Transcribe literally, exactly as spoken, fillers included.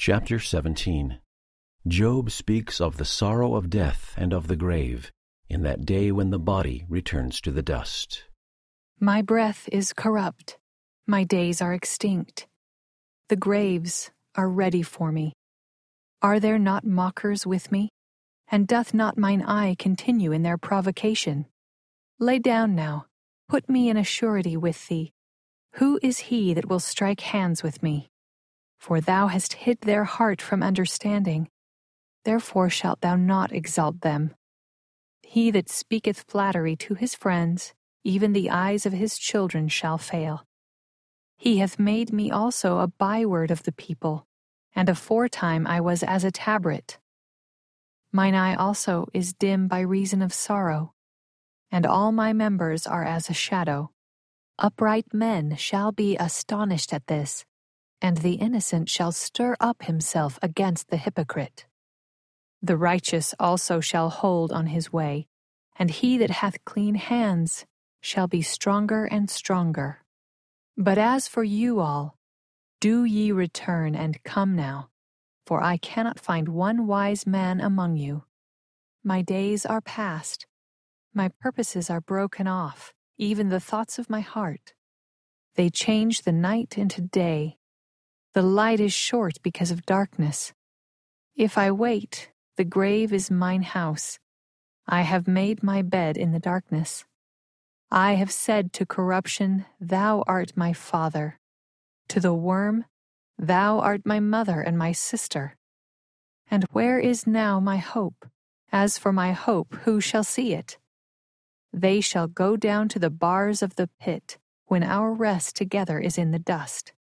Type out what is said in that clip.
Chapter seventeen. Job speaks of the sorrow of death and of the grave, in that day when the body returns to the dust. My breath is corrupt, my days are extinct. The graves are ready for me. Are there not mockers with me? And doth not mine eye continue in their provocation? Lay down now, put me in a surety with thee. Who is he that will strike hands with me? For thou hast hid their heart from understanding, therefore shalt thou not exalt them. He that speaketh flattery to his friends, even the eyes of his children shall fail. He hath made me also a byword of the people, and aforetime I was as a tabret. Mine eye also is dim by reason of sorrow, and all my members are as a shadow. Upright men shall be astonished at this, and the innocent shall stir up himself against the hypocrite. The righteous also shall hold on his way, and he that hath clean hands shall be stronger and stronger. But as for you all, do ye return and come now, for I cannot find one wise man among you. My days are past, my purposes are broken off, even the thoughts of my heart. They change the night into day. The light is short because of darkness. If I wait, the grave is mine house. I have made my bed in the darkness. I have said to corruption, Thou art my father. To the worm, Thou art my mother and my sister. And where is now my hope? As for my hope, who shall see it? They shall go down to the bars of the pit, when our rest together is in the dust.